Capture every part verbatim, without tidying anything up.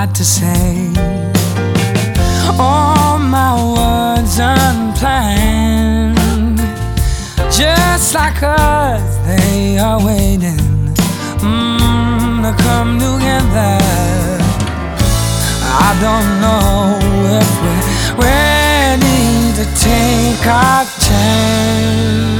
lot to say. All my words unplanned, just like us, they are waiting mm, to come together. I don't know if we're ready to take our chance.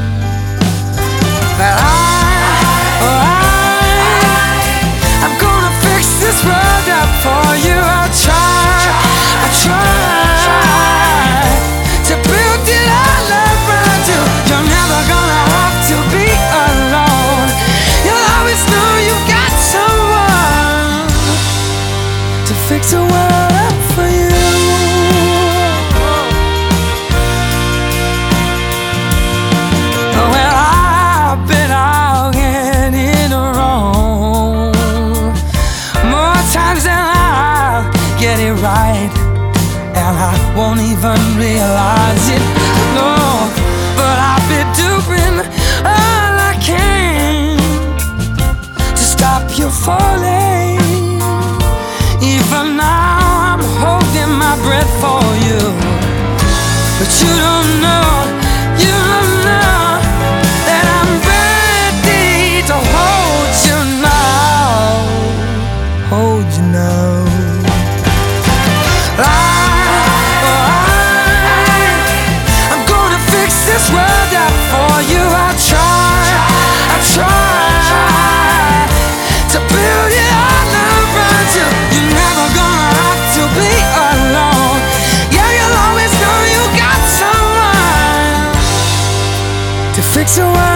But I, oh I, I'm gonna fix this world up for you. I'll try, I'll try to build it all around you. You're never gonna have to be alone. You'll always know you got someone to fix the world up for you. Well, I've been out getting it wrong more times than I'll get it right, and I won't even realize it, no. But I'll be doing all I can to stop you falling. Even now I'm holding my breath for you, but you don't know, you don't know that I'm ready to hold you now, hold you now. I, oh I, I'm gonna fix this world up for you. I'll try, I'll try to build it all around you. You're never gonna have to be alone. Yeah, you'll always know you got someone to fix the world.